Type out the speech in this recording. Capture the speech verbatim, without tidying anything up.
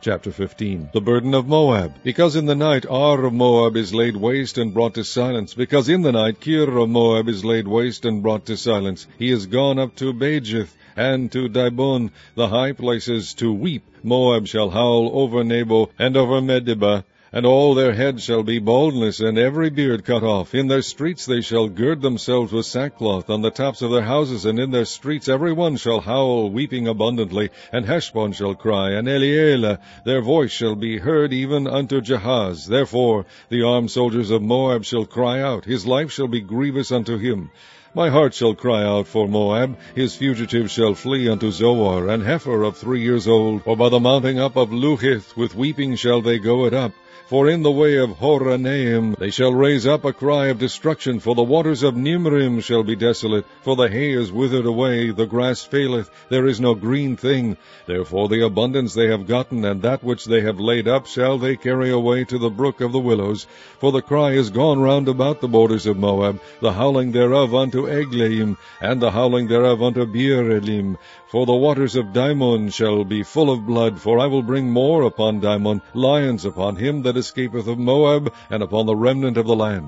Chapter fifteen. The burden of Moab. Because in the night Ar of Moab is laid waste and brought to silence. Because in the night Kir of Moab is laid waste and brought to silence. He is gone up to Bajith and to Dibon, the high places, to weep. Moab shall howl over Nebo and over Medeba, and all their heads shall be baldness, and every beard cut off. In their streets they shall gird themselves with sackcloth, on the tops of their houses, and in their streets every one shall howl, weeping abundantly. And Heshbon shall cry, and Elealeh, their voice shall be heard even unto Jahaz. Therefore the armed soldiers of Moab shall cry out, his life shall be grievous unto him. My heart shall cry out for Moab, his fugitives shall flee unto Zoar, an heifer of three years old, for by the mounting up of Luhith with weeping shall they go it up. For in the way of Horonaim they shall raise up a cry of destruction, for the waters of Nimrim shall be desolate, for the hay is withered away, the grass faileth, there is no green thing. Therefore the abundance they have gotten, and that which they have laid up, shall they carry away to the brook of the willows. For the cry is gone round about the borders of Moab, the howling thereof unto Eglaim, and the howling thereof unto Beer-elim. For the waters of Dimon shall be full of blood, for I will bring more upon Dimon, lions upon him that escapeth of Moab, and upon the remnant of the land.